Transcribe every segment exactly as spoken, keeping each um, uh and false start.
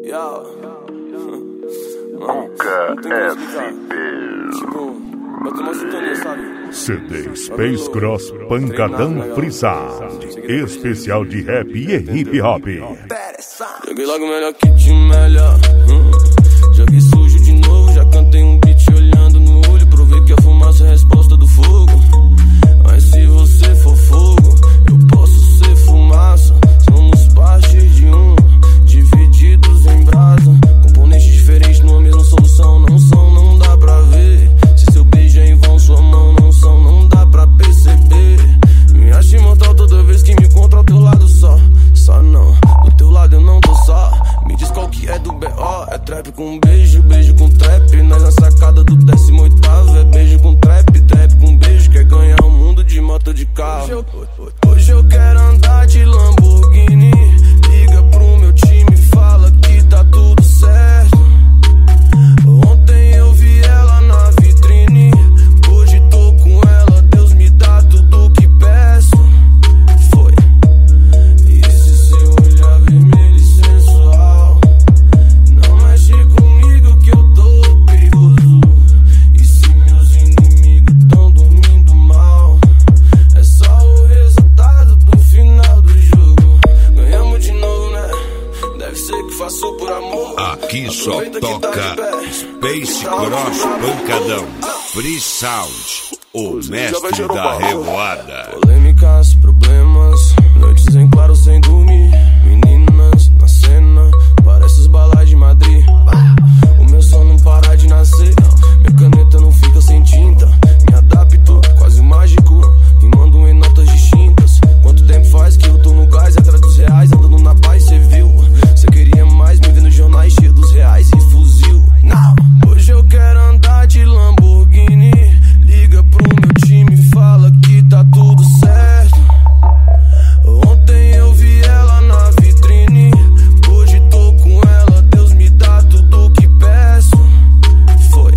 Cuca S P. C D Space Cross Pancadão Free Sound, especial de rap e hip hop. Joguei logo melhor que de melhor. hum. Joguei sujo de novo, já cantei um beat olhando no olho. Provei que a fumaça é a resposta do fogo. Mas se você for fogo, eu posso ser fumaça. Somos parte de um, divididos em brasa. Componentes diferentes numa mesma solução. Não são, não dá pra ver. Se seu beijo é em vão, sua mão não são, não dá pra perceber. Me acho imortal toda vez que me encontro ao teu lado só. Só não, do teu lado eu não tô só. Me diz qual que é do B O. É trap com beijo, beijo com trap. Nós na sacada do décimo oitavo. É beijo com trap, trap com beijo. Quer ganhar o mundo de moto de carro. Hoje eu, hoje eu quero andar de Lamborghini. Liga pro meu time, fala que tá tudo certo. Ontem eu vi ela na vitrine, hoje tô com ela. Deus me dá tudo que peço. Foi. E esse seu olhar vermelho e sensual não mexe comigo que eu tô perigoso. E se meus inimigos tão dormindo mal, é só o resultado do final do jogo. Ganhamos de novo, né? Deve ser que faço por amor. Aqui só toca Space Cross Pancadão Free Sound, o mestre da revoada. Polêmicas, problemas, noites em claro sem dormir. Meninas na cena, parece os balais de Madrid. O meu som não para de nascer, minha caneta não fica sem tinta. Me adapto, quase mágico, rimando em notas distintas. Quanto tempo faz que eu tô no gás, atrás dos reais, andando na paz, cê viu? Cê queria mais, me vendo nos jornais cheio dos reais e fuzil. Não. Hoje eu quero andar de Lamborghini. Liga pro meu time, fala que tá tudo certo. Ontem eu vi ela na vitrine, hoje tô com ela. Deus me dá tudo que peço. Foi.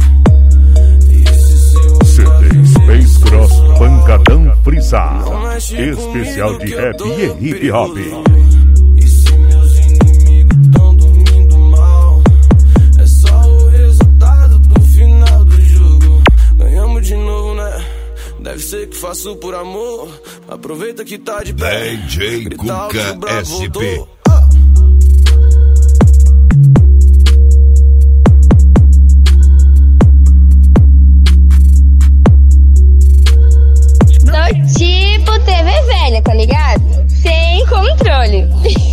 C D Space Cross Pancadão Free Sound, especial de rap e hip hop. E se meus inimigos tão dormindo mal, é só o resultado do final do jogo. Ganhamos de novo, né? Deve ser que faço por amor. Aproveita que tá de pé. D J Cuca S P. Tô tipo T V velha, tá ligado? Sem controle.